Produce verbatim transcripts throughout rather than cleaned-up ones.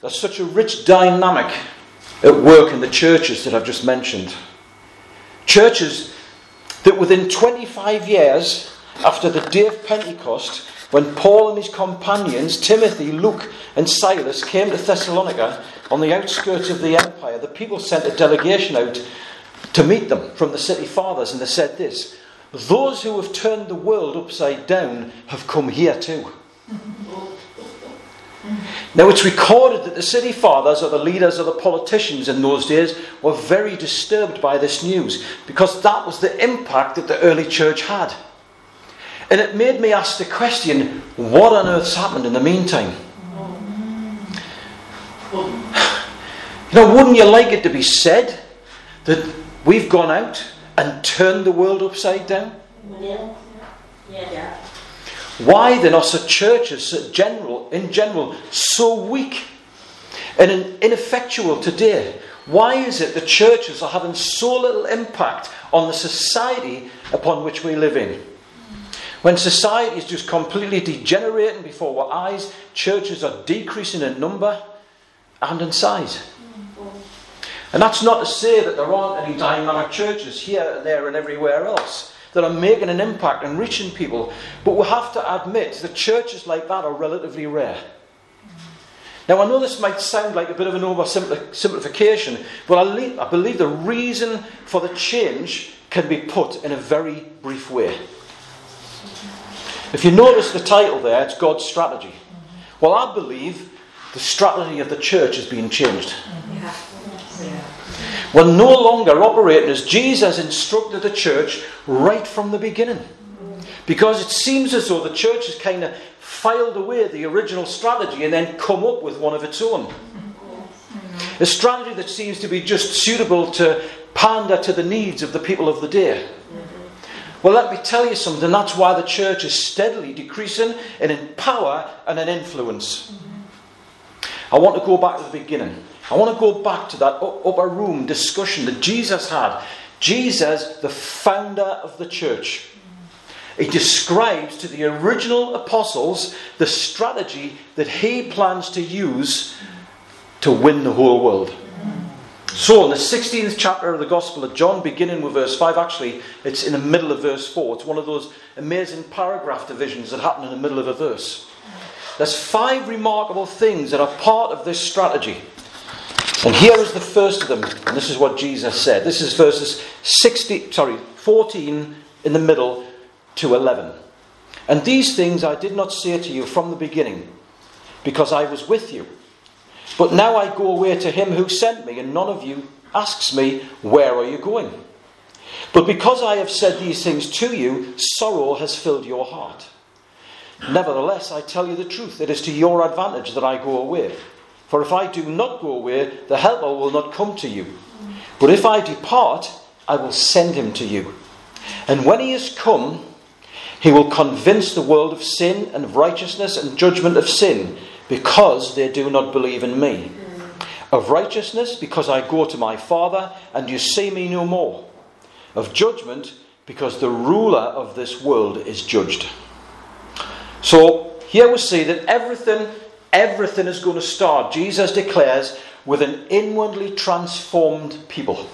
there's such a rich dynamic at work in the churches that I've just mentioned. Churches that within twenty-five years after the day of Pentecost, when Paul and his companions, Timothy, Luke and Silas, came to Thessalonica on the outskirts of the empire, the people sent a delegation out to meet them from the city fathers, and they said this: those who have turned the world upside down have come here too. Now it's recorded that the city fathers, or the leaders, or the politicians in those days, were very disturbed by this news, because that was the impact that the early church had. And it made me ask the question, what on earth's happened in the meantime? You know, wouldn't you like it to be said that we've gone out and turned the world upside down? Yeah. Yeah. Why then are such churches so general, in general so weak and ineffectual today? Why is it that churches are having so little impact on the society upon which we live in? When society is just completely degenerating before our eyes, churches are decreasing in number and in size. And that's not to say that there aren't any dynamic churches here and there and everywhere else that are making an impact and reaching people. But we have to admit that churches like that are relatively rare. Now, I know this might sound like a bit of an oversimplification, but I believe the reason for the change can be put in a very brief way. If you notice the title there, it's God's strategy. Well, I believe the strategy of the church is being changed. Yeah. Yeah. We're no longer operating as Jesus instructed the church right from the beginning. Because it seems as though the church has kind of filed away the original strategy and then come up with one of its own. A strategy that seems to be just suitable to pander to the needs of the people of the day. Well, let me tell you something. That's why the church is steadily decreasing in power and in influence. I want to go back to the beginning. I want to go back to that upper room discussion that Jesus had. Jesus, the founder of the church. He describes to the original apostles the strategy that he plans to use to win the whole world. So in the sixteenth chapter of the Gospel of John, beginning with verse five, actually it's in the middle of verse four. It's one of those amazing paragraph divisions that happen in the middle of a verse. There's five remarkable things that are part of this strategy. And here is the first of them. And this is what Jesus said. This is verses sixty, sorry, fourteen in the middle to eleven. And these things I did not say to you from the beginning, because I was with you. But now I go away to him who sent me, and none of you asks me, where are you going? But because I have said these things to you, sorrow has filled your heart. Nevertheless, I tell you the truth. It is to your advantage that I go away. For if I do not go away, the Helper will not come to you. But if I depart, I will send him to you. And when he is come, he will convince the world of sin and of righteousness and judgment of sin, because they do not believe in me. Of righteousness, because I go to my Father, and you see me no more. Of judgment, because the ruler of this world is judged. So here we see that everything, everything is going to start, Jesus declares, with an inwardly transformed people.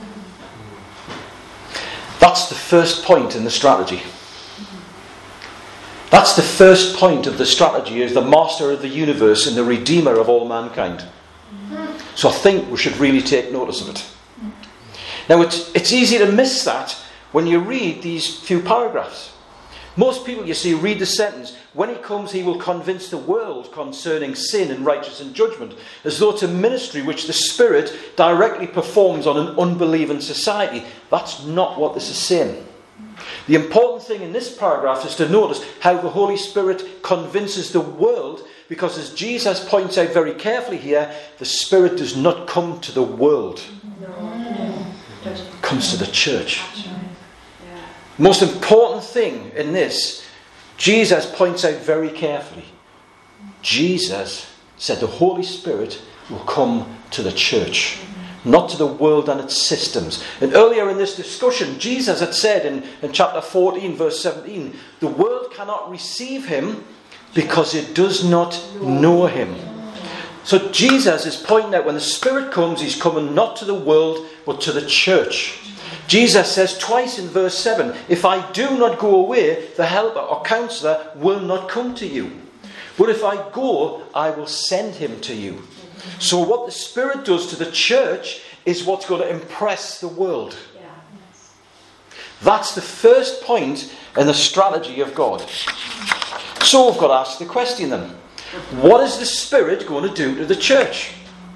That's the first point in the strategy. That's the first point of the strategy, as the master of the universe and the redeemer of all mankind. So I think we should really take notice of it. Now it's, it's easy to miss that when you read these few paragraphs. Most people, you see, read the sentence, when he comes he will convince the world concerning sin and righteousness and judgment, as though it's a ministry which the Spirit directly performs on an unbelieving society. That's not what this is saying. The important thing in this paragraph is to notice how the Holy Spirit convinces the world, because as Jesus points out very carefully here, the Spirit does not come to the world. No. It comes to the church. Most important thing in this, Jesus points out very carefully. Jesus said the Holy Spirit will come to the church, not to the world and its systems. And earlier in this discussion, Jesus had said in, in chapter fourteen, verse seventeen, the world cannot receive him because it does not know him. So Jesus is pointing out when the Spirit comes, he's coming not to the world, but to the church. Jesus says twice in verse seven, if I do not go away, the helper or counselor will not come to you. But if I go, I will send him to you. So what the Spirit does to the church is what's going to impress the world. That's the first point in the strategy of God. So we've got to ask the question then. What is the Spirit going to do to the church?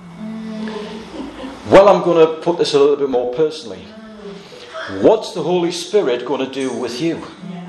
Well, I'm going to put this a little bit more personally. What's the Holy Spirit going to do with you?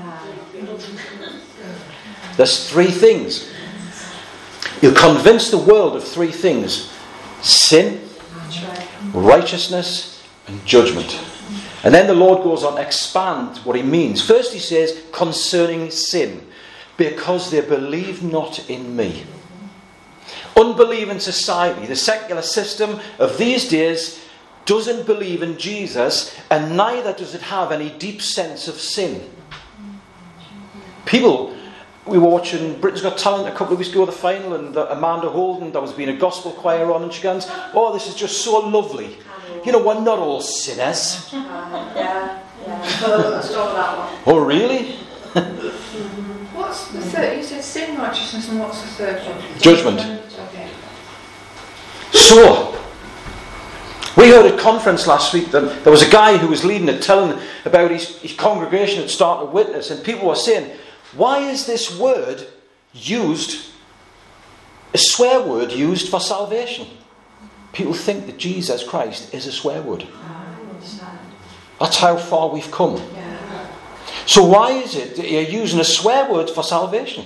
There's three things. You'll convince the world of three things. Sin, righteousness, and judgment. And then the Lord goes on to expand what he means. First he says, concerning sin, because they believe not in me. Unbelieving society, the secular system of these days, doesn't believe in Jesus, and neither does it have any deep sense of sin. People, we were watching Britain's Got Talent a couple of weeks ago, the final, and Amanda Holden, there was being a gospel choir on, and she goes, oh, this is just so lovely. You know, we're not all sinners. Yeah, yeah. Oh, really? What's the third? You said sin, righteousness, and what's the third one? Judgment. Okay. So, we heard at conference last week that there was a guy who was leading it, telling about his, his congregation had started to witness, and people were saying, why is this word used, a swear word used for salvation? People think that Jesus Christ is a swear word. That's how far we've come. So why is it that you're using a swear word for salvation?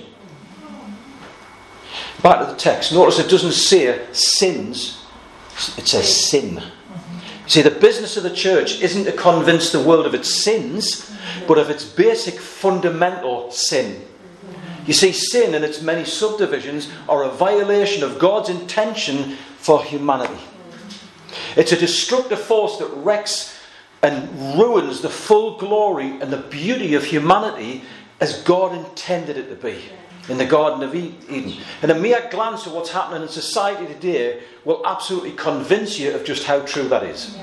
Back to the text. Notice it doesn't say sins. It says sin. You see, the business of the church isn't to convince the world of its sins, but of its basic fundamental sin. You see, sin and its many subdivisions are a violation of God's intention for humanity. It's a destructive force that wrecks and ruins the full glory and the beauty of humanity as God intended it to be in the Garden of Eden. And a mere glance at what's happening in society today will absolutely convince you of just how true that is.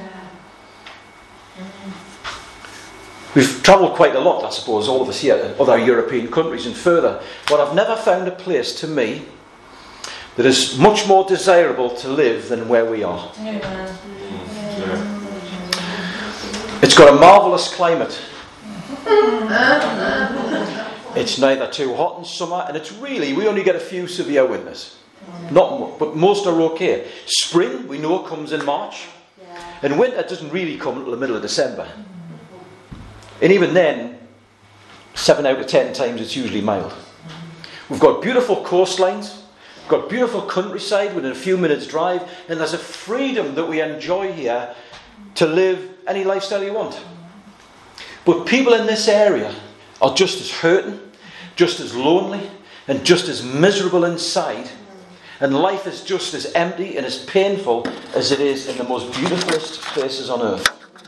We've travelled quite a lot, I suppose, all of us here, other European countries and further. But I've never found a place, to me, that is much more desirable to live than where we are. Yeah. It's got a marvellous climate. It's neither too hot in summer, and it's really, we only get a few severe winters. Not much, but most are okay. Spring, we know, comes in March. And winter doesn't really come until the middle of December. And even then, seven out of ten times it's usually mild. We've got beautiful coastlines. We've got beautiful countryside within a few minutes' drive. And there's a freedom that we enjoy here to live any lifestyle you want. But people in this area are just as hurting, just as lonely, and just as miserable inside. And life is just as empty and as painful as it is in the most beautifulest places on earth.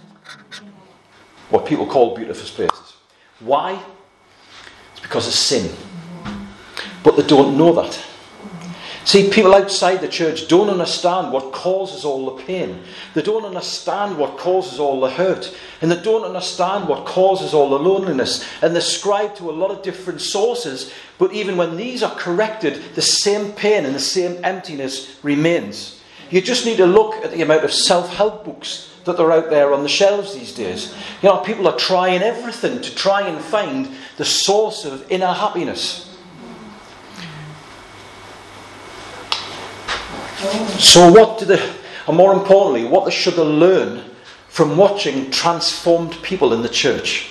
What people call beautiful places. Why? It's because of sin. But they don't know that. See, people outside the church don't understand what causes all the pain. They don't understand what causes all the hurt. And they don't understand what causes all the loneliness. And they ascribe to a lot of different sources. But even when these are corrected, the same pain and the same emptiness remains. You just need to look at the amount of self-help books that are out there on the shelves these days. You know, people are trying everything to try and find the source of inner happiness. So what do they, and more importantly, what should they learn from watching transformed people in the church?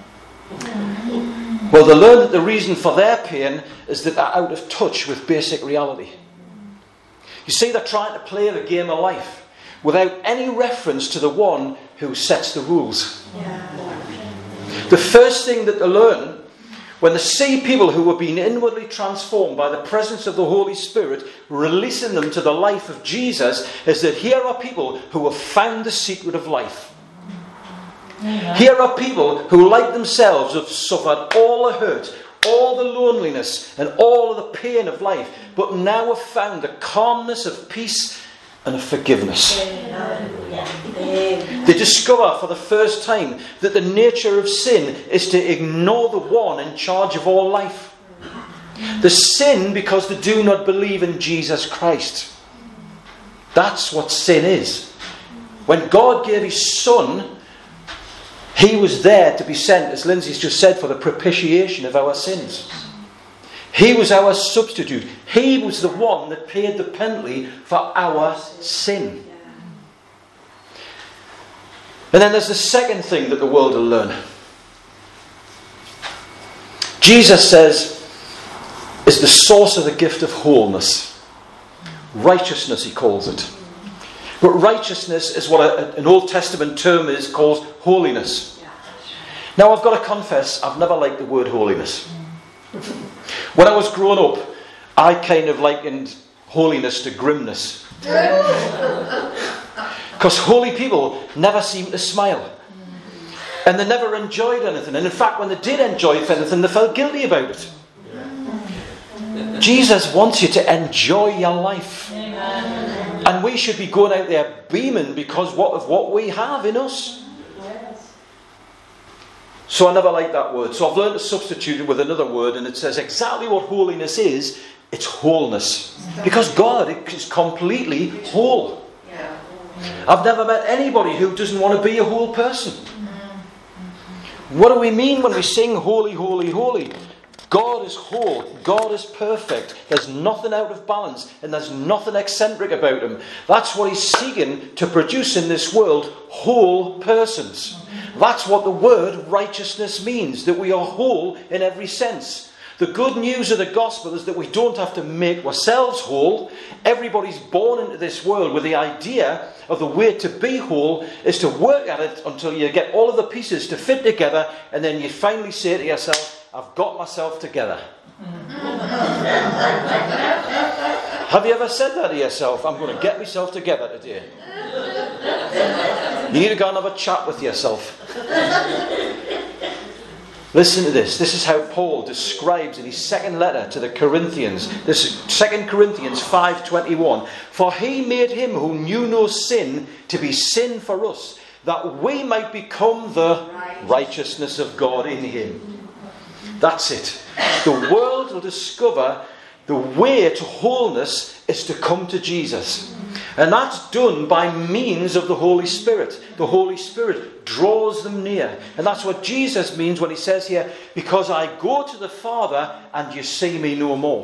Well, they learn that the reason for their pain is that they're out of touch with basic reality. You see, they're trying to play the game of life without any reference to the one who sets the rules. Yeah. The first thing that they learn when they see people who have been inwardly transformed by the presence of the Holy Spirit releasing them to the life of Jesus is that here are people who have found the secret of life. Yeah. Here are people who, like themselves, have suffered all the hurt, all the loneliness and all of the pain of life, but now have found the calmness of peace and of forgiveness. They discover for the first time that the nature of sin is to ignore the one in charge of all life. The sin because they do not believe in Jesus Christ. That's what sin is. When God gave his Son, he was there to be sent, as Lindsay's just said, for the propitiation of our sins. He was our substitute. He was the one that paid the penalty for our sin. And then there's the second thing that the world will learn. Jesus says, is the source of the gift of wholeness. Righteousness, he calls it. But righteousness is what a, an Old Testament term is called holiness. Now I've got to confess, I've never liked the word holiness. When I was growing up, I kind of likened holiness to grimness. Because holy people never seem to smile. And they never enjoyed anything. And in fact, when they did enjoy anything, they felt guilty about it. Jesus wants you to enjoy your life. Amen. And we should be going out there beaming because what, of what we have in us. So I never liked that word. So I've learned to substitute it with another word, and it says exactly what holiness is. It's wholeness. Because God is completely whole. I've never met anybody who doesn't want to be a whole person. What do we mean when we sing holy, holy, holy? God is whole. God is perfect. There's nothing out of balance, and there's nothing eccentric about him. That's what he's seeking to produce in this world, whole persons. That's what the word righteousness means, that we are whole in every sense. The good news of the gospel is that we don't have to make ourselves whole. Everybody's born into this world with the idea of the way to be whole is to work at it until you get all of the pieces to fit together, and then you finally say to yourself, I've got myself together. Have you ever said that to yourself? I'm going to get myself together today. You need to go and have a chat with yourself. Listen to this. This is how Paul describes in his second letter to the Corinthians. This is Second Corinthians five twenty-one. For he made him who knew no sin to be sin for us, that we might become the righteousness of God in him. That's it. The world will discover the way to wholeness is to come to Jesus. And that's done by means of the Holy Spirit. The Holy Spirit draws them near. And that's what Jesus means when he says here, because I go to the Father and you see me no more.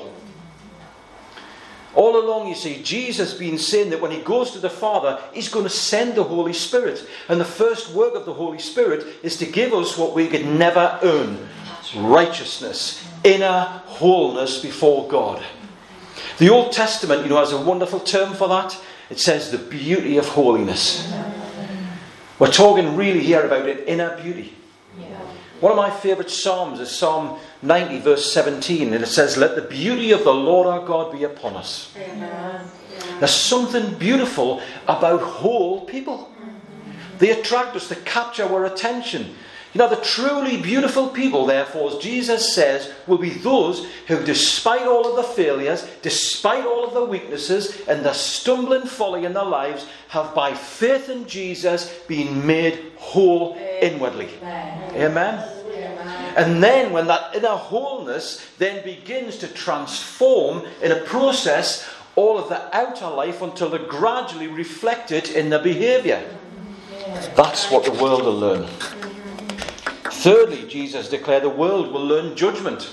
All along you see Jesus being saying that when he goes to the Father, he's going to send the Holy Spirit. And the first work of the Holy Spirit is to give us what we could never earn. Righteousness, inner wholeness before God. The Old Testament, you know, has a wonderful term for that. It says the beauty of holiness. We're talking really here about an inner beauty. One of my favourite psalms is Psalm ninety verse seventeen, and it says, let the beauty of the Lord our God be upon us. There's something beautiful about whole people. They attract us, they capture our attention. You know, the truly beautiful people, therefore, as Jesus says, will be those who, despite all of the failures, despite all of the weaknesses and the stumbling folly in their lives, have by faith in Jesus been made whole inwardly. Amen. Amen? Amen. And then when that inner wholeness then begins to transform in a process all of the outer life until they gradually reflect it in their behaviour. That's what the world will learn. Thirdly, Jesus declared the world will learn judgment.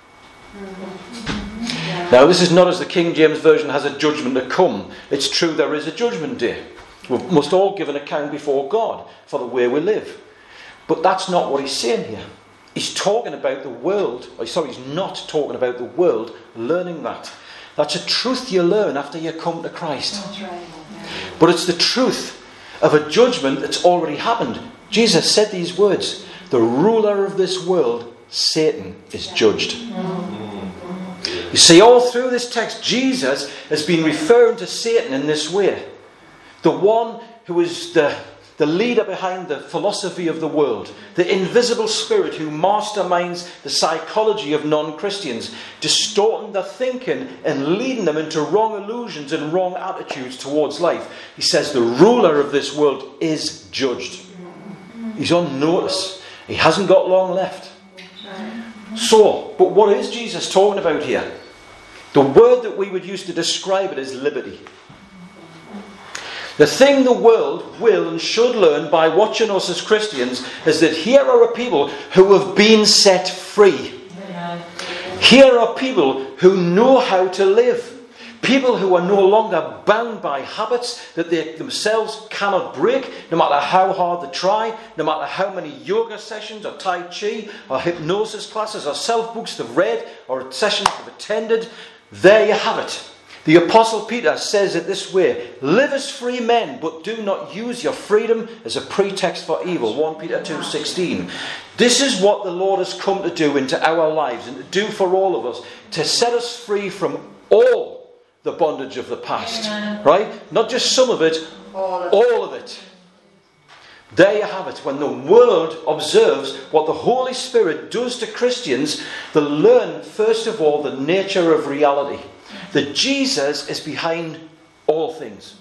Now, this is not as the King James Version has a judgment to come. It's true there is a judgment day. We must all give an account before God for the way we live. But that's not what he's saying here. He's talking about the world, or sorry, he's not talking about the world learning that. That's a truth you learn after you come to Christ. But it's the truth of a judgment that's already happened. Jesus said these words, the ruler of this world, Satan, is judged. You see, all through this text, Jesus has been referring to Satan in this way. The one who is the, the leader behind the philosophy of the world, the invisible spirit who masterminds the psychology of non-Christians, distorting their thinking and leading them into wrong illusions and wrong attitudes towards life. He says the ruler of this world is judged. He's on notice. He hasn't got long left. So, but what is Jesus talking about here? The word that we would use to describe it is liberty. The thing the world will and should learn by watching us as Christians is that here are a people who have been set free. Here are people who know how to live. People who are no longer bound by habits that they themselves cannot break, no matter how hard they try, no matter how many yoga sessions or Tai Chi or hypnosis classes or self-books they've read or sessions they've attended. There you have it. The Apostle Peter says it this way: live as free men, but do not use your freedom as a pretext for evil. First Peter two sixteen. This is what the Lord has come to do into our lives and to do for all of us, to set us free from all the bondage of the past. Amen. Right? Not just some of it, all of, all of it. There you have it. When the world observes what the Holy Spirit does to Christians, they learn, first of all, the nature of reality. That Jesus is behind all things.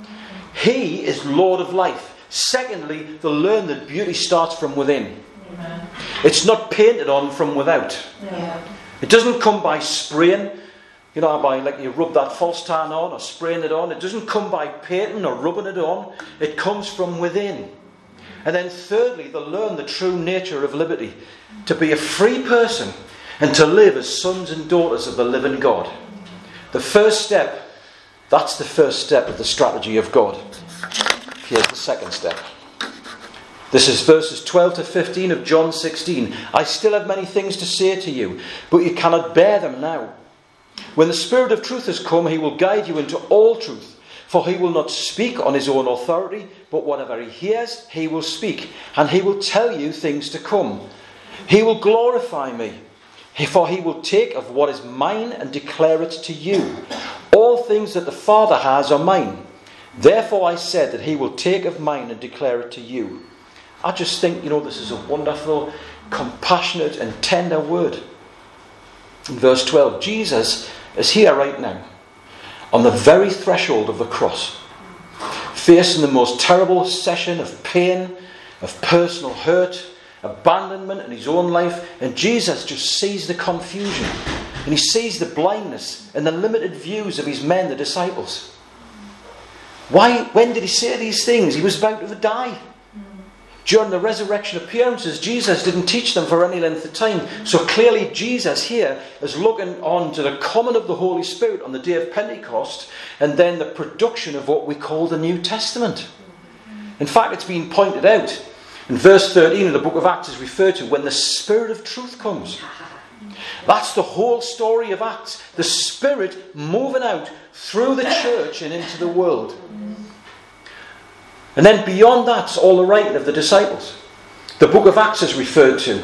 He is Lord of life. Secondly, they learn that beauty starts from within. Amen. It's not painted on from without. Yeah. It doesn't come by spraying, you know, by like you rub that false tan on or spraying it on. It doesn't come by painting or rubbing it on. It comes from within. And then thirdly, they learn the true nature of liberty. To be a free person and to live as sons and daughters of the living God. The first step, that's the first step of the strategy of God. Here's the second step. This is verses twelve to fifteen of John sixteen. I still have many things to say to you, but you cannot bear them now. When the Spirit of truth has come, he will guide you into all truth. For he will not speak on his own authority, but whatever he hears, he will speak. And he will tell you things to come. He will glorify me. For he will take of what is mine and declare it to you. All things that the Father has are mine. Therefore I said that he will take of mine and declare it to you. I just think, you know, this is a wonderful, compassionate and tender word. In verse twelve, Jesus is here right now, on the very threshold of the cross, facing the most terrible session of pain, of personal hurt, abandonment in his own life, and Jesus just sees the confusion and he sees the blindness and the limited views of his men, the disciples. Why? When did he say these things? He was about to die. During the resurrection appearances, Jesus didn't teach them for any length of time. So clearly Jesus here is looking on to the coming of the Holy Spirit on the day of Pentecost, and then the production of what we call the New Testament. In fact, it's been pointed out in verse thirteen of the book of Acts is referred to when the Spirit of truth comes. That's the whole story of Acts. The Spirit moving out through the church and into the world. And then beyond that's all the writing of the disciples. The book of Acts is referred to.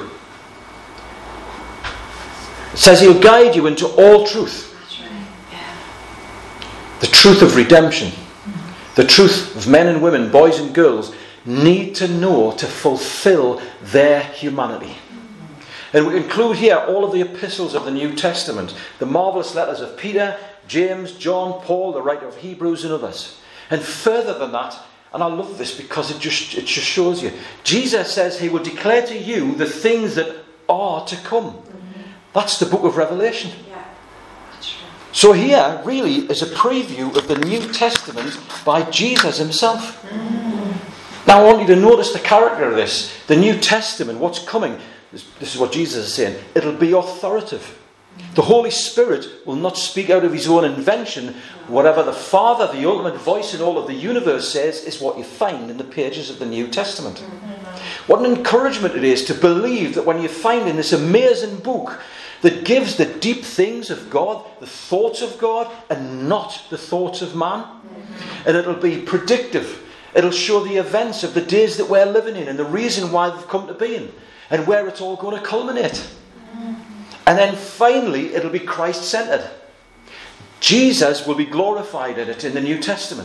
It says he'll guide you into all truth. That's right. Yeah. The truth of redemption. The truth of men and women, boys and girls, need to know to fulfill their humanity. And we include here all of the epistles of the New Testament, the marvellous letters of Peter, James, John, Paul, the writer of Hebrews and others. And further than that, and I love this because it just, it just shows you, Jesus says he will declare to you the things that are to come. Mm-hmm. That's the book of Revelation. Yeah, that's right. So here really is a preview of the New Testament by Jesus himself. Mm-hmm. Now I want you to notice the character of this. The New Testament, what's coming. This, this is what Jesus is saying. It'll be authoritative. The Holy Spirit will not speak out of his own invention. Whatever the Father, the ultimate voice in all of the universe, says is what you find in the pages of the New Testament. What an encouragement it is to believe that when you find in this amazing book that gives the deep things of God, the thoughts of God, and not the thoughts of man. And it'll be predictive. It'll show the events of the days that we're living in and the reason why they've come to being and where it's all going to culminate. And then finally, it'll be Christ-centered. Jesus will be glorified in it in the New Testament.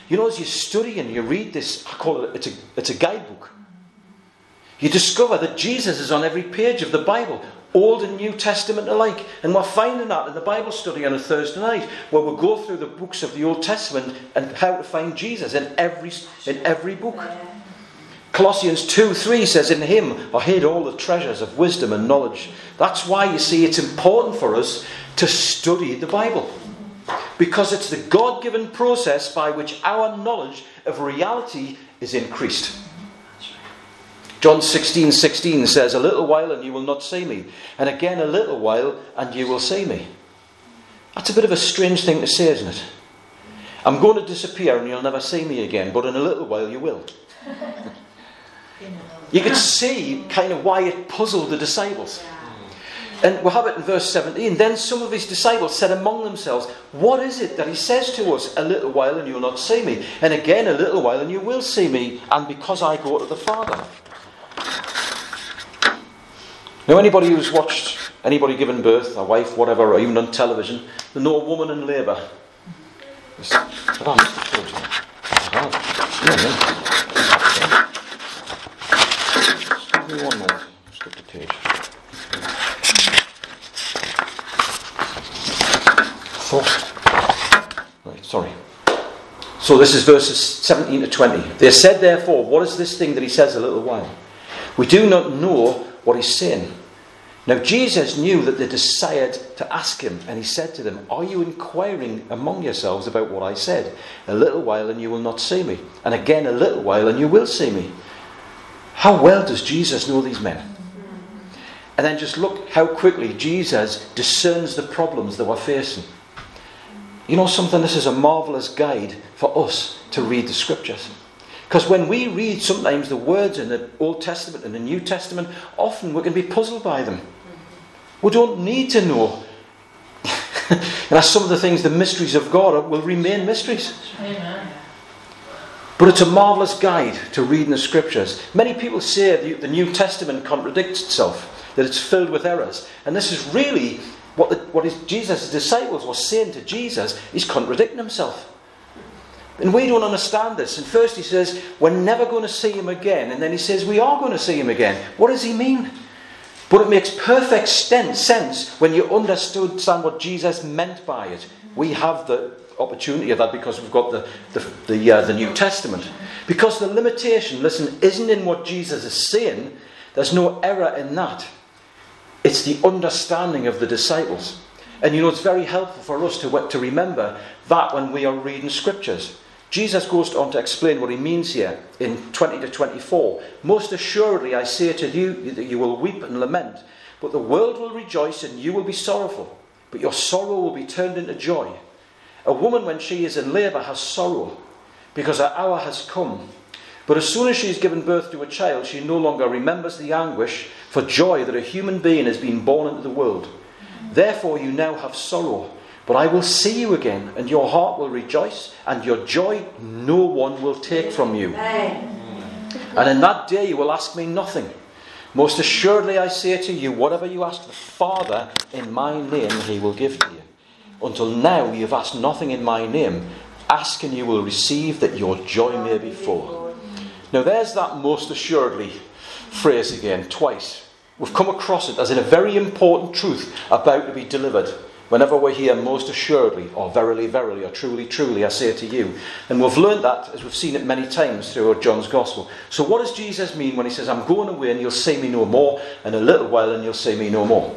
You know, as you study and you read this, I call it, it's a, it's a guidebook. You discover that Jesus is on every page of the Bible, Old and New Testament alike. And we're finding that in the Bible study on a Thursday night, where we'll go through the books of the Old Testament and how to find Jesus in every, in every book. Colossians two three says, in him are hid all the treasures of wisdom and knowledge. That's why, you see, it's important for us to study the Bible. Because it's the God-given process by which our knowledge of reality is increased. John sixteen sixteen says, a little while and you will not see me. And again a little while and you will see me. That's a bit of a strange thing to say, isn't it? I'm going to disappear and you'll never see me again, but in a little while you will. You could see kind of why it puzzled the disciples. And we have it in verse seventeen. Then some of his disciples said among themselves, what is it that he says to us, a little while and you will not see me? And again a little while and you will see me, and because I go to the Father. Now, anybody who's watched anybody giving birth, a wife, whatever, or even on television, they know a woman in labour. Give me one more. Skip the page. Right, sorry. So this is verses seventeen to twenty. They said, therefore, what is this thing that he says a little while? We do not know what he's saying. Now Jesus knew that they desired to ask him, and he said to them, are you inquiring among yourselves about what I said? A little while and you will not see me, and again a little while and you will see me. How well does Jesus know these men? And then just look how quickly Jesus discerns the problems that we're facing. You know something? This is a marvellous guide for us to read the scriptures. Because when we read sometimes the words in the Old Testament and the New Testament, often we can be puzzled by them. We don't need to know. And that's some of the things, the mysteries of God will remain mysteries. Amen. But it's a marvellous guide to reading the scriptures. Many people say the New Testament contradicts itself, that it's filled with errors. And this is really what, the, what his, Jesus' disciples were saying to Jesus. He's contradicting himself. And we don't understand this. And first he says, we're never going to see him again. And then he says, we are going to see him again. What does he mean? But it makes perfect sense when you understand what Jesus meant by it. We have the opportunity of that because we've got the, the, the, uh, the New Testament. Because the limitation, listen, isn't in what Jesus is saying. There's no error in that. It's the understanding of the disciples. And you know, it's very helpful for us to, to remember that when we are reading scriptures. Jesus goes on to explain what he means here in twenty to twenty-four. Most assuredly I say to you that you will weep and lament, but the world will rejoice and you will be sorrowful. But your sorrow will be turned into joy. A woman when she is in labour has sorrow, because her hour has come. But as soon as she has given birth to a child, she no longer remembers the anguish for joy that a human being has been born into the world. Therefore you now have sorrow, but I will see you again, and your heart will rejoice, and your joy no one will take from you. And in that day you will ask me nothing. Most assuredly I say to you, whatever you ask the Father in my name, he will give to you. Until now you have asked nothing in my name. Ask and you will receive, that your joy may be full. Now there's that most assuredly phrase again, twice. We've come across it as in a very important truth about to be delivered. Whenever we hear most assuredly, or verily, verily, or truly, truly, I say to you. And we've learned that as we've seen it many times throughout John's Gospel. So what does Jesus mean when he says, I'm going away and you'll see me no more, and a little while and you'll see me no more?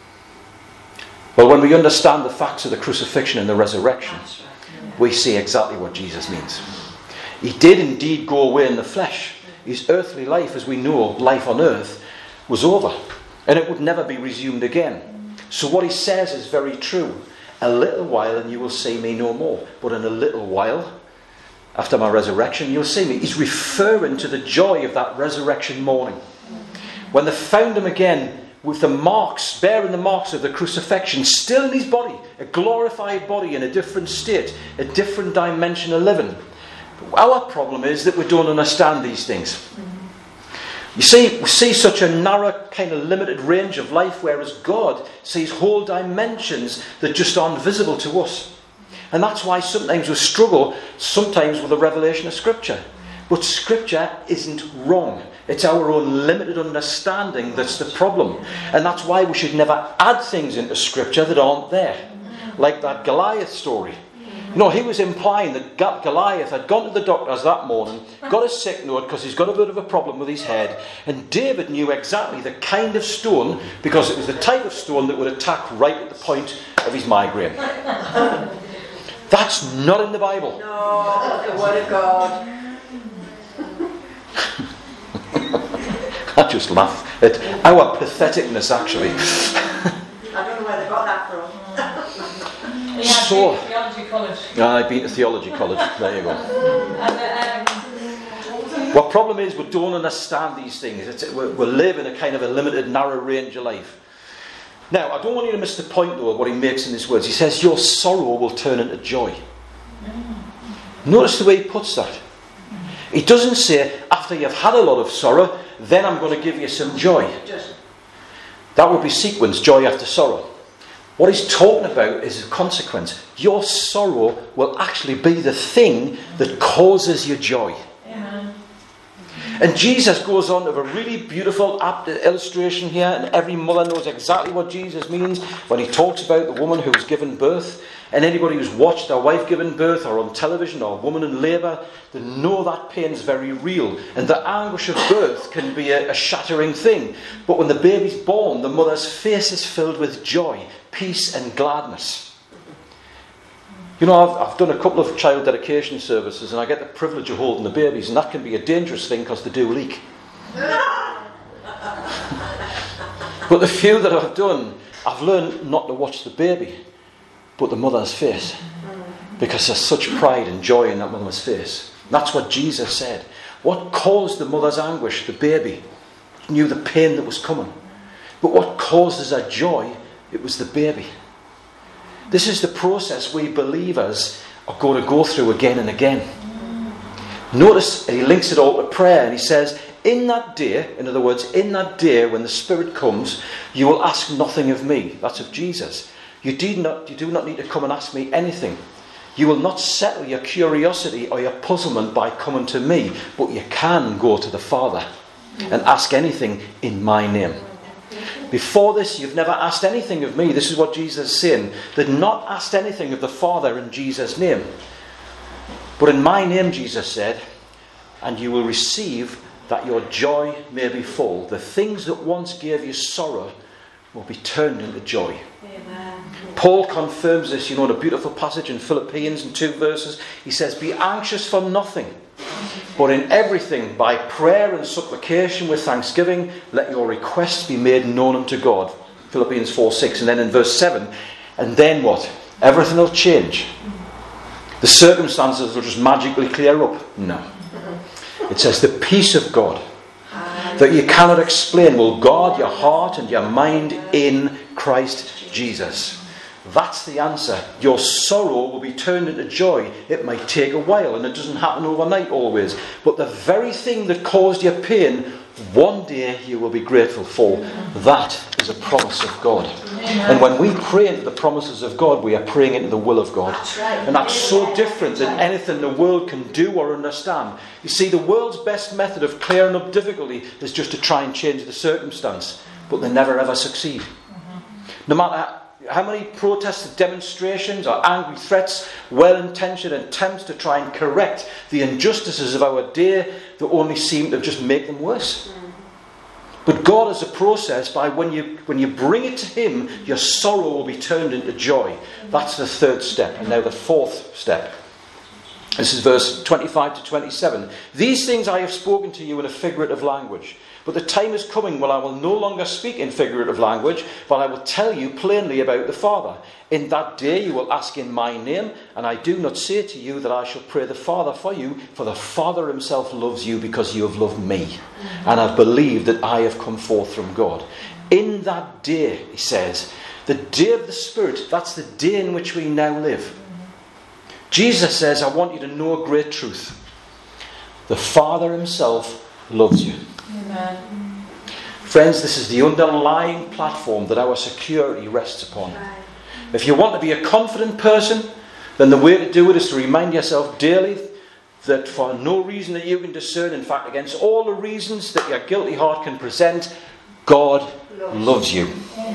Well, when we understand the facts of the crucifixion and the resurrection, we see exactly what Jesus means. He did indeed go away in the flesh. His earthly life, as we know, life on earth, was over. And it would never be resumed again. So what he says is very true. A little while and you will see me no more. But in a little while, after my resurrection, you'll see me. He's referring to the joy of that resurrection morning. When they found him again with the marks, bearing the marks of the crucifixion, still in his body, a glorified body in a different state, a different dimension of living. Our problem is that we don't understand these things. You see, we see such a narrow, kind of limited range of life, whereas God sees whole dimensions that just aren't visible to us. And that's why sometimes we struggle, sometimes with the revelation of Scripture. But Scripture isn't wrong. It's our own limited understanding that's the problem. And that's why we should never add things into Scripture that aren't there. Like that Goliath story. You know, he was implying that Goliath had gone to the doctors that morning, got a sick note because he's got a bit of a problem with his head, and David knew exactly the kind of stone, because it was the type of stone that would attack right at the point of his migraine. That's not in the Bible. No, the Word of God. I just laugh at our patheticness, actually. I don't know where they got that from. He had So, been to theology college. I've been to theology college. There you go. And, um, What problem is we don't understand these things. It's, we, we live in a kind of a limited, narrow range of life. Now, I don't want you to miss the point, though, of what he makes in his words. He says, your sorrow will turn into joy. Notice the way he puts that. He doesn't say, after you've had a lot of sorrow, then I'm going to give you some joy. That would be sequence, joy after sorrow. What he's talking about is a consequence. Your sorrow will actually be the thing that causes you joy. Amen. And Jesus goes on to have a really beautiful illustration here, and every mother knows exactly what Jesus means when he talks about the woman who was given birth. And anybody who's watched their wife given birth, or on television, or a woman in labour, they know that pain is very real. And the anguish of birth can be a, a shattering thing. But when the baby's born, the mother's face is filled with joy, peace and gladness. You know, I've, I've done a couple of child dedication services, and I get the privilege of holding the babies, and that can be a dangerous thing because they do leak. But the few that I've done, I've learned not to watch the baby, but the mother's face, because there's such pride and joy in that mother's face. And that's what Jesus said. What caused the mother's anguish? The baby. He knew the pain that was coming. But what causes her joy? It was the baby. This is the process we believers are going to go through again and again. Notice, and he links it all to prayer, and he says, in that day, in other words, in that day when the Spirit comes, you will ask nothing of me. That's of Jesus. You do not, you do not need to come and ask me anything. You will not settle your curiosity or your puzzlement by coming to me, but you can go to the Father and ask anything in my name. Before this, you've never asked anything of me. This is what Jesus is saying. They'd not asked anything of the Father in Jesus' name. But in my name, Jesus said, and you will receive that your joy may be full. The things that once gave you sorrow will be turned into joy. Amen. Paul confirms this, you know, in a beautiful passage in Philippians in two verses. He says, be anxious for nothing, but in everything, by prayer and supplication with thanksgiving, let your requests be made known unto God. Philippians four six. And then in verse seven, and then what? Everything will change. The circumstances will just magically clear up. No. It says the peace of God that you cannot explain will guard your heart and your mind in Christ Jesus. That's the answer. Your sorrow will be turned into joy. It might take a while, and it doesn't happen overnight always. But the very thing that caused you pain, one day you will be grateful for. That is a promise of God. Amen. And when we pray into the promises of God, we are praying into the will of God. That's right. And that's so different than anything the world can do or understand. You see, the world's best method of clearing up difficulty is just to try and change the circumstance. But they never ever succeed. No matter how many protests and demonstrations or angry threats, well-intentioned attempts to try and correct the injustices of our day, they only seem to just make them worse. But God is a process by when you when you bring it to Him, your sorrow will be turned into joy. That's the third step. And now the fourth step. This is verse twenty-five to twenty-seven. These things I have spoken to you in a figurative language. But the time is coming when I will no longer speak in figurative language, but I will tell you plainly about the Father. In that day you will ask in my name, and I do not say to you that I shall pray the Father for you, for the Father himself loves you because you have loved me, and have believed that I have come forth from God. In that day, he says, the day of the Spirit, that's the day in which we now live. Jesus says, I want you to know a great truth. The Father himself loves you. Amen. Friends, this is the underlying platform that our security rests upon. If you want to be a confident person, then the way to do it is to remind yourself daily that for no reason that you can discern, in fact against all the reasons that your guilty heart can present, God loves you.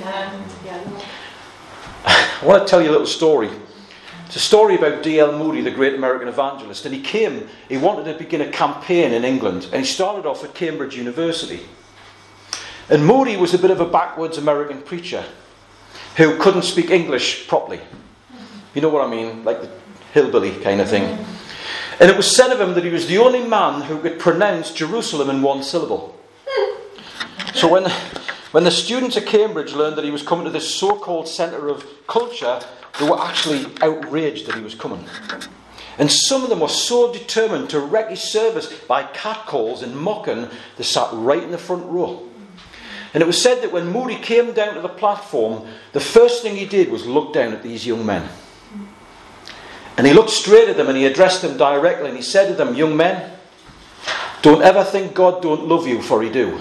I want to tell you a little story. It's a story about D L Moody, the great American evangelist. And he came, he wanted to begin a campaign in England. And he started off at Cambridge University. And Moody was a bit of a backwoods American preacher who couldn't speak English properly. You know what I mean? Like the hillbilly kind of thing. And it was said of him that he was the only man who could pronounce Jerusalem in one syllable. So when, when the students at Cambridge learned that he was coming to this so-called centre of culture, they were actually outraged that he was coming. And some of them were so determined to wreck his service by catcalls and mocking, they sat right in the front row. And it was said that when Moody came down to the platform, the first thing he did was look down at these young men. And he looked straight at them and he addressed them directly and he said to them, "Young men, don't ever think God don't love you, for he do."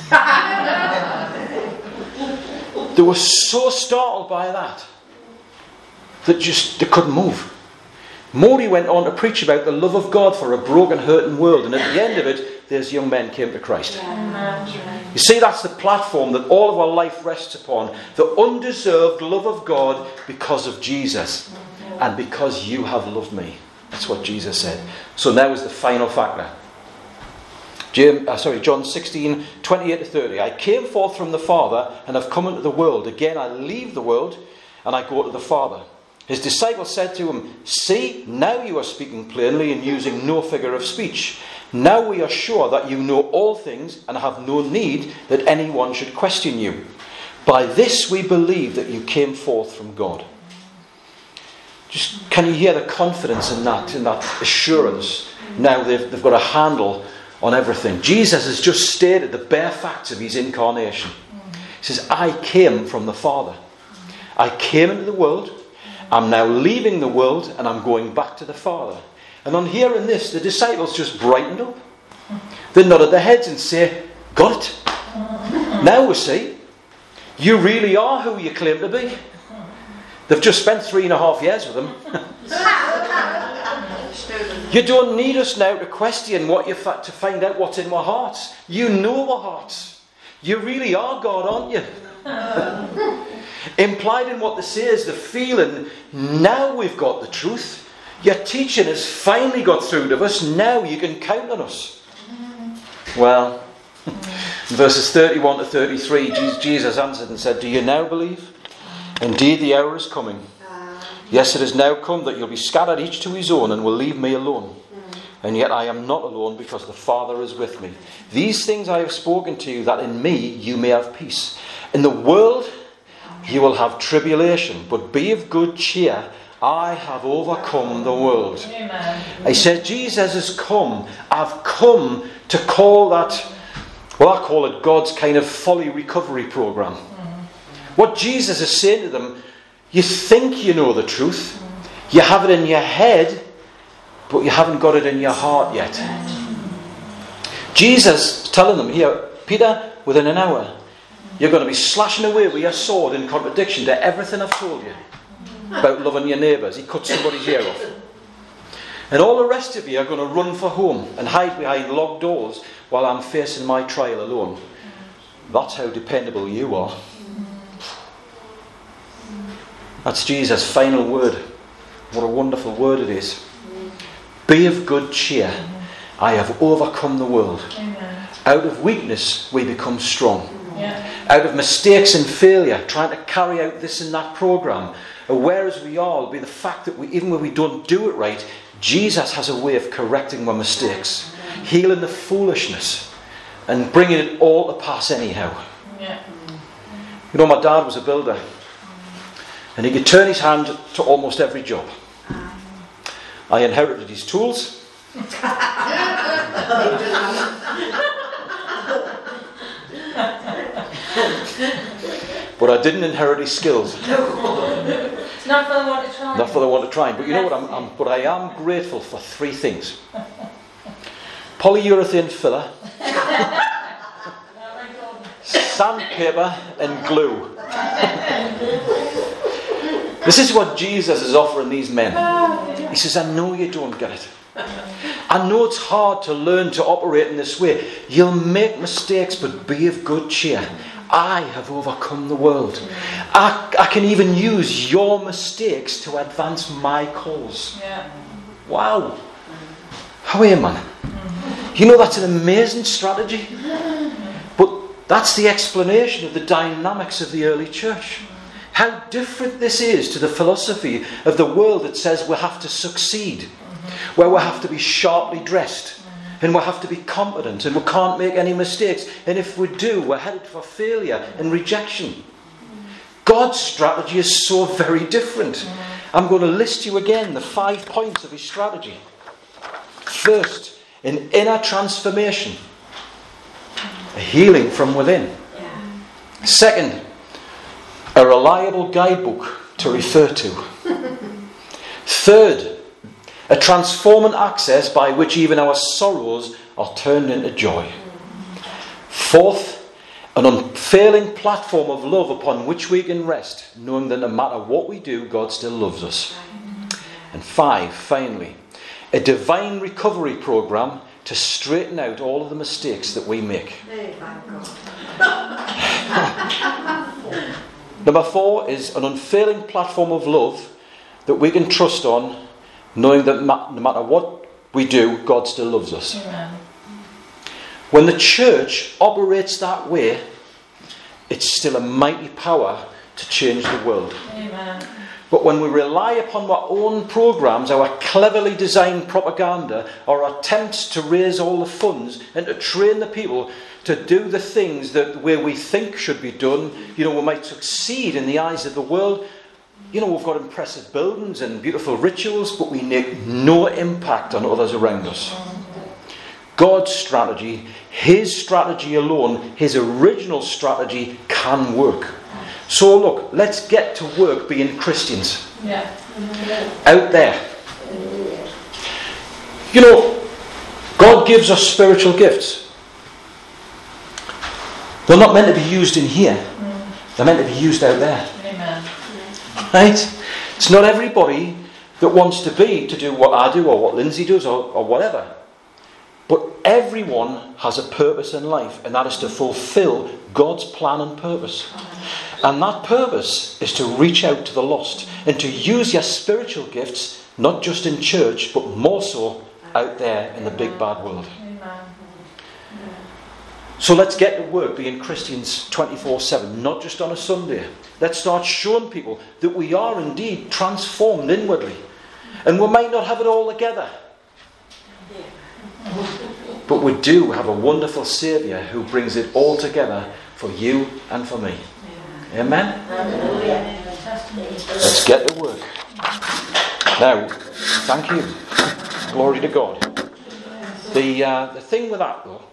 They were so startled by that that just they couldn't move. Moody went on to preach about the love of God for a broken, hurting world, and at the end of it, these young men came to Christ. You see, that's the platform that all of our life rests upon. The undeserved love of God because of Jesus. And because you have loved me. That's what Jesus said. So now is the final factor. James, uh, sorry, John sixteen, twenty-eight to thirty. I came forth from the Father and have come into the world. Again I leave the world and I go to the Father. His disciples said to him, "See, now you are speaking plainly and using no figure of speech. Now we are sure that you know all things and have no need that anyone should question you. By this we believe that you came forth from God." Just, can you hear the confidence in that, in that assurance? Now they've, they've got a handle on everything. Jesus has just stated the bare facts of his incarnation. He says, "I came from the Father. I came into the world. I'm now leaving the world and I'm going back to the Father." And on hearing this, the disciples just brightened up. They nodded their heads and say, "Got it. Now we see. You really are who you claim to be." They've just spent three and a half years with him. You don't need us now to question what you fa- to find out what's in our hearts. You know our hearts. You really are God, aren't you? Implied in what they say is the feeling, now we've got the truth. Your teaching has finally got through to us. Now you can count on us. Well, in verses thirty-one to thirty-three, Jesus answered and said, "Do you now believe? Indeed, the hour is coming. Yes, it has now come that you'll be scattered each to his own and will leave me alone. And yet I am not alone because the Father is with me. These things I have spoken to you, that in me you may have peace. In the world you will have tribulation, but be of good cheer. I have overcome the world." Amen. I said, Jesus has come. I've come to call that, well, I call it God's kind of folly recovery program. What Jesus is saying to them, you think you know the truth. You have it in your head, but you haven't got it in your heart yet. Jesus is telling them here, Peter, within an hour, you're going to be slashing away with your sword in contradiction to everything I've told you about loving your neighbours. He cut somebody's ear off. And all the rest of you are going to run for home and hide behind locked doors while I'm facing my trial alone. That's how dependable you are. That's Jesus' final word. What a wonderful word it is. Be of good cheer. I have overcome the world. Amen. Out of weakness we become strong. Yeah. Out of mistakes and failure, trying to carry out this and that program, aware as we are will be the fact that we, even when we don't do it right, Jesus has a way of correcting our mistakes, healing the foolishness, and bringing it all to pass anyhow. Yeah. You know, my dad was a builder. And he could turn his hand to almost every job. I inherited his tools. But I didn't inherit his skills. Not for the want to try. Not for the want to try. But you know what? I'm, I'm, but I am grateful for three things. Polyurethane filler, sandpaper and glue. This is what Jesus is offering these men. He says, I know you don't get it. I know it's hard to learn to operate in this way. You'll make mistakes, but be of good cheer. I have overcome the world. I, I can even use your mistakes to advance my cause. Yeah. Wow. How are you, man? You know, that's an amazing strategy. But that's the explanation of the dynamics of the early church. How different this is to the philosophy of the world that says we have to succeed, where we have to be sharply dressed, and we have to be competent, and we can't make any mistakes. And if we do, we're headed for failure and rejection. God's strategy is so very different. I'm going to list you again the five points of his strategy. First, an inner transformation, a healing from within. Second, a reliable guidebook to refer to. Third, a transforming access by which even our sorrows are turned into joy. Fourth, an unfailing platform of love upon which we can rest, knowing that no matter what we do, God still loves us. And five, finally, a divine recovery program to straighten out all of the mistakes that we make. Number four is an unfailing platform of love that we can trust on, knowing that no matter what we do, God still loves us. Amen. When the church operates that way, it's still a mighty power to change the world. Amen. But when we rely upon our own programs, our cleverly designed propaganda, our attempts to raise all the funds and to train the people to do the things that where we think should be done, you know, we might succeed in the eyes of the world. You know, we've got impressive buildings and beautiful rituals, but we make no impact on others around us. God's strategy, his strategy alone, his original strategy can work. So look, let's get to work being Christians. Yeah. Out there. You know, God gives us spiritual gifts. They're not meant to be used in here. They're meant to be used out there. Amen. Right? It's not everybody that wants to be, to do what I do or what Lindsay does or, or whatever. But everyone has a purpose in life, and that is to fulfill God's plan and purpose. And that purpose is to reach out to the lost and to use your spiritual gifts, not just in church, but more so out there in the big bad world. Amen. So let's get to work being Christians twenty-four seven, not just on a Sunday. Let's start showing people that we are indeed transformed inwardly. And we might not have it all together. But we do have a wonderful Saviour who brings it all together for you and for me. Amen? Let's get to work. Now, thank you. Glory to God. The, uh, the thing with that, though,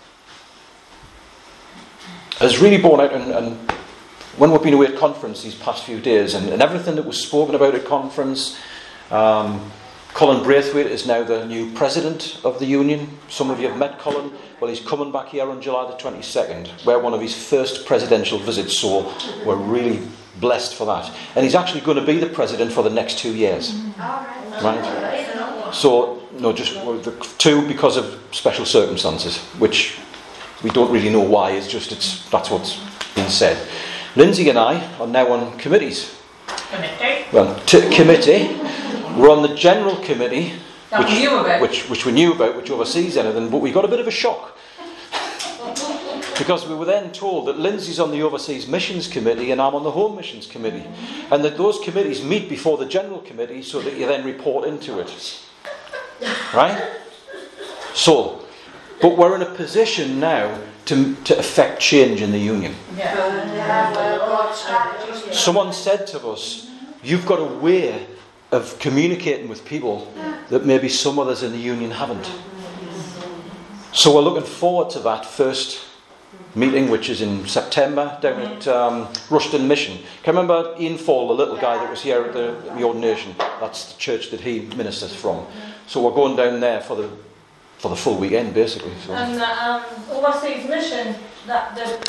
has really borne out, and, and when we've been away at conference these past few days, and, and everything that was spoken about at conference, um, Colin Braithwaite is now the new president of the union. Some of you have met Colin. Well, he's coming back here on July the twenty-second. We're one of his first presidential visits, so we're really blessed for that. And he's actually going to be the president for the next two years. Right? So, no, just well, the two because of special circumstances, which we don't really know why. It's just it's that's what's been said. Lindsay and I are now on committees. Committee. Well, t- committee. We're on the general committee, That which, we knew about. which which we knew about, which oversees anything, but we got a bit of a shock. Because we were then told that Lindsay's on the Overseas Missions Committee and I'm on the Home Missions Committee. And that those committees meet before the general committee so that you then report into it. Right? So, but we're in a position now to, to affect change in the union. Yeah. Someone said to us, you've got a way of communicating with people that maybe some others in the union haven't. So we're looking forward to that first meeting, which is in September down at um, Rushton Mission. Can you remember Ian Fall, the little guy that was here at the, the ordination? That's the church that he ministers from. So we're going down there for the for the full weekend, basically. So. And the um, Overseas Mission, that the